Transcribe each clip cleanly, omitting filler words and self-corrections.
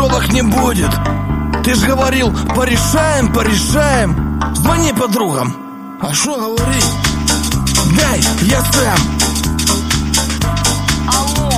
телок не будет. Ты ж говорил, порешаем, порешаем. Звони подругам. А шо говорить? Дай, я сам. Алло.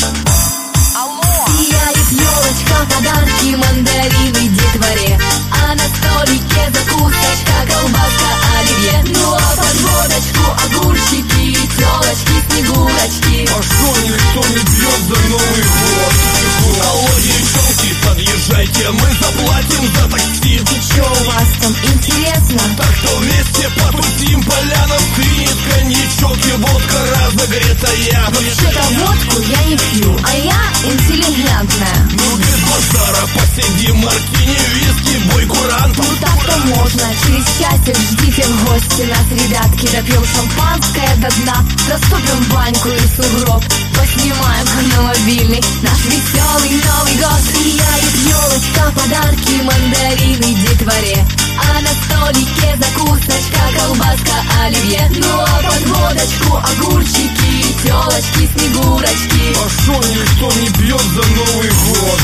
Сияет елочка, подарки, мандарины детворе. А на столике закусочка, колбаска, оливье. Ну а под водочку огурчики, телочки, снегурочки. А шо никто не бьет за Новый год? Алло, девчонки, подъезжайте, мы заплатим за такси. И чё у вас там интересно? Так что вместе потусим, поляна стынет, коньячок и водка разогретая. Вообще-то водку я не пью, а я интеллигентная. Ну без базара посидим, маркини, виски, бой курант. Ну так-то можно, через часик ждите в гости нас, ребятки. Допьем шампанское до дна, заступим в баньку и сугроб, поснимаем на мобильный наш веселый Новый год. Сияет елочка, подарки, мандарины детворе. А на столике закусочка, колбаска, оливье. Ну а под водочку огурчики, телочки, снегурочки. А шо никто не пьет за Новый год?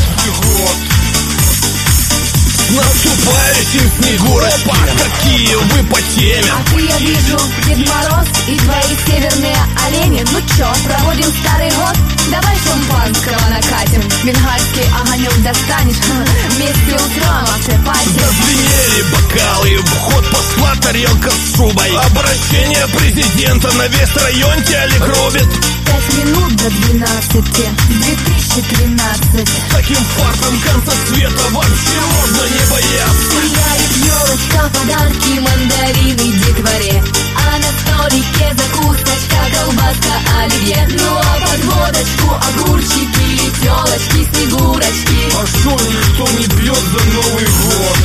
Наступающим снегурочки, какие вы по теме. А ты, я вижу, Дед Мороз и твои северные олени. Ну чё, проводим старый год? Давай шампанского накатим, бенгальский огонек достанешь, вместе устроим after-party. Зазвенели бокалы, вход посла, тарелка с шубой. Обращение президента на весь район телек рубит. 5 минут до 12, 2013. Таким фартом конца света вообще можно не бояться. Сияет елочка, подарки, мандарины детворе. А на столике закусочка, колбаска, оливье. Ну а под водочку огурчики, телочки, снегурочки. А шо никто не пьет за Новый год?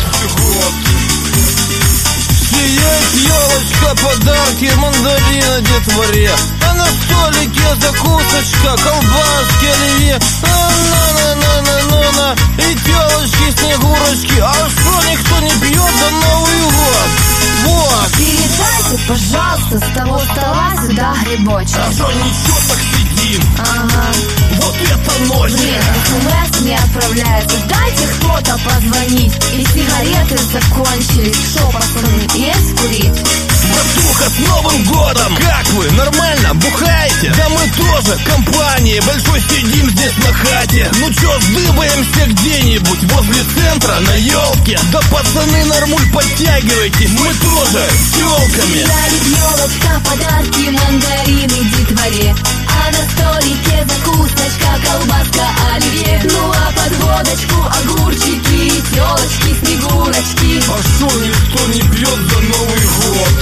Сияет елочка, подарки, мандарина детворе. А на столике закусочка, колбаски, оливье. На-на-на-на-на-на. И телочки, снегурочки. А что никто не пьет за Новый год? Вот. Передайте, пожалуйста, с того стола сюда грибочек. А что ничего, так сидим. Ага. Вот это ночь. Блин, СМС не отправляется. Дайте кто-то позвонить. И сигареты закончились. Шо, пацаны, есть курить? Братуха, с Новым годом! Как вы? Нормально? Бухаете? Да мы тоже, компанией большой сидим здесь на хате. Ну чё, сдыбаемся где-нибудь возле центра на елке. Да пацаны, нормуль, подтягивайтесь, мы тоже с телками. Сияет елочка, подарки, мандарины детворе. А на столике закусочка, колбаска, оливье. Ну а под водочку огурчики, телочки, снегурочки. А шо никто не пьет за Новый год?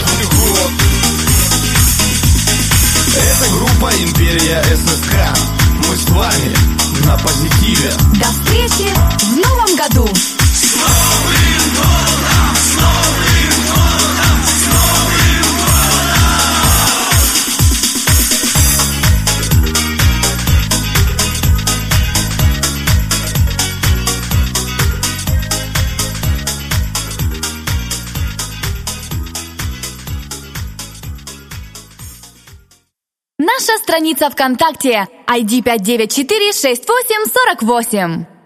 Это группа Империя ССК. Мы с вами на позитиве. До встречи в Новом году! С Новым годом! С Новым годом! С Новым годом! Наша страница ВКонтакте ID 5946848.